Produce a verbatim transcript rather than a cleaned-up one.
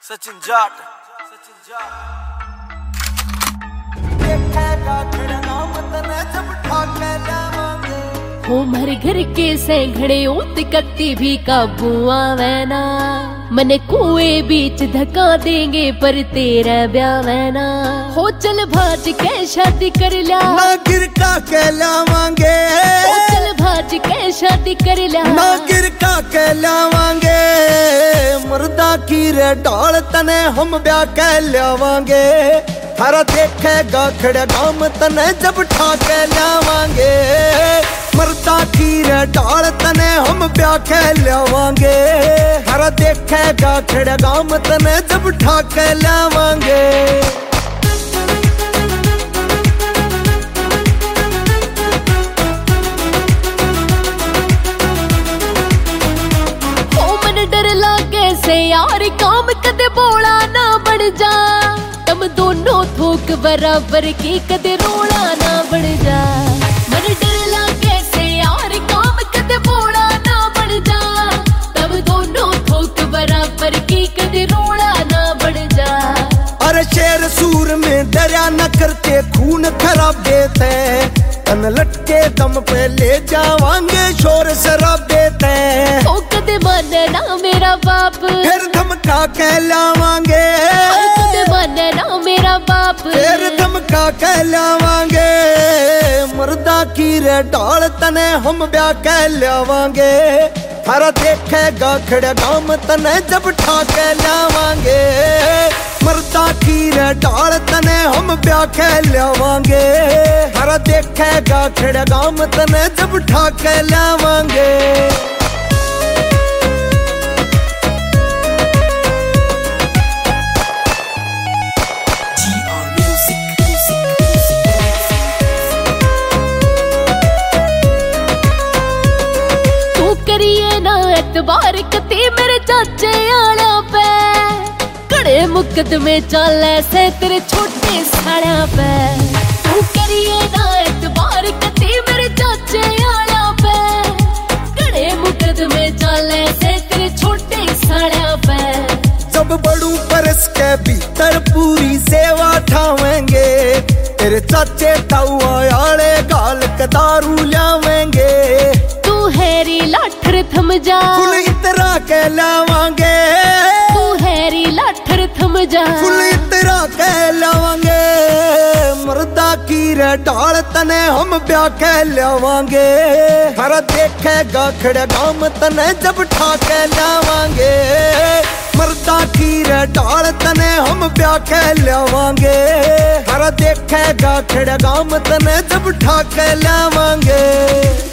सचिन जाट सचिन जाट हो मर घर के सैंघड़े ओत कत्ती भी काबू आवेना मने कुएं बीच धक्का देंगे पर तेरा ब्यावना हो चल भाज के शादी कर ला ना गिर का कहलावांगे हो चल भाज के शादी कर ला ना गिर का कहलावांगे मर्दा की रे डाल तने हम ब्याह कहलावांगे थारा देखेगा खड़ा गाम तने जब ठा कहलावांगे मर्दा की रे डाल तने हम ब्याह कहलावांगे थारा देखेगा खड़ा गाम तने जब ठा कहलावांगे डर लागे से यार काम कदे बोला ना बढ़ जा तुम दोनों थोक बराबर की कदे रोला ना बढ़ जा मन डर लागे से यार काम कदे बोला ना बढ़ जा तुम दोनों थोक बराबर की कदे रोला ना बढ़ जा अरे शेर सूर में दरिया न करते खून खराब देते तन लटके दम पे ले जावांगे शोर शराब देते ओ कदे माने ना मेरा बाप फिर धमका कहलावांगे ओ कदे माने ना मेरा बाप फिर धमका कहलावांगे मर्दा की रे डाल तने हम ब्याह कहलावांगे थारा देखेगा खड़ा गाम तने जब ठा कहलावांगे मर्दा की रे डाल तने हम ब्याह कहलावांगे थारा देखेगा खड़ा गाम तने जब ठा कहलावांगे करिए ना एतबार कती मेरे चाचे आला पे कड़े मुकदमे चल ऐसे तेरे छोटे साड़ा पे तू करिए ना एतबार कती मेरे चाचे आला पे कड़े मुकदमे चल ऐसे तेरे छोटे साड़ा पे जब बड़ू परस के भीतर पूरी सेवा ठावेंगे तेरे चाचे ताऊ आले गाल कदारू लावेंगे हैरी लाठर थम जा फुल इतरा कहलावांगे तू हैरी लाठर थम जा फुल इतरा कहलावांगे मर्दा की रे डाल तने हम ब्याह कहलावांगे थारा देखेगा खड़ा गाम तने जब ठा कहलावांगे मर्दा की रे डाल तने हम ब्याह कहलावांगे थारा देखेगा खड़ा गाम तने जब ठा कहलावांगे।